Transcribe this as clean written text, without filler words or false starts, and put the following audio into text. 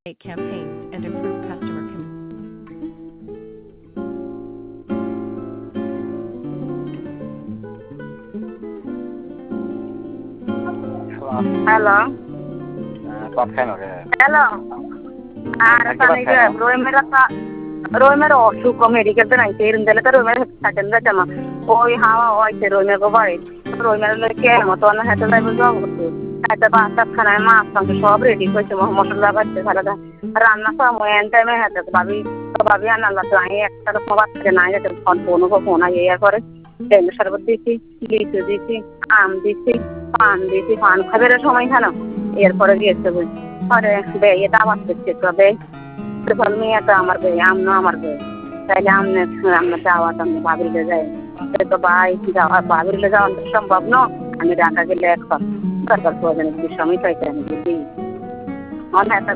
campaigns and improve customer Hello. Top 10 हो गया है। Hello. Roimer অসুখ মেডিকেল তো নাই সেই দিলে তো রোমের থাকেন না জামা ওই হাওয়া হইছে রোমের গো বাড়ি রোমের লোকে মতো না হাতে যাইব যাও হাতে বাসা খানায় মাছ মাংস সব রেডি করেছে মশলা বাড়ছে সারাটা রান্না সময় এন টাইমে হাতে ভাবি আনাল্লা তো আমি একটা রকম বাচ্চাকে না যেতে ফোন ইয়ে করে লেবু শরবত দিয়েছি লিচু দিয়েছি আম দিয়েছি পান খাবার সময় খানো এরপরে গিয়েছে পরে বেয়ে দাবাত করছে তবে মেয়েটা আমার বে আমনো আমার বে তাইলে আমরা যাওয়া তো ভাবিলে যাই তো ভাই যাওয়া ভাবিলে যাওয়া সম্ভব ন আমি ঢাকা গেলে এখন সরকার প্রয়োজনে সময় পাইতে আমি বুঝি অনেক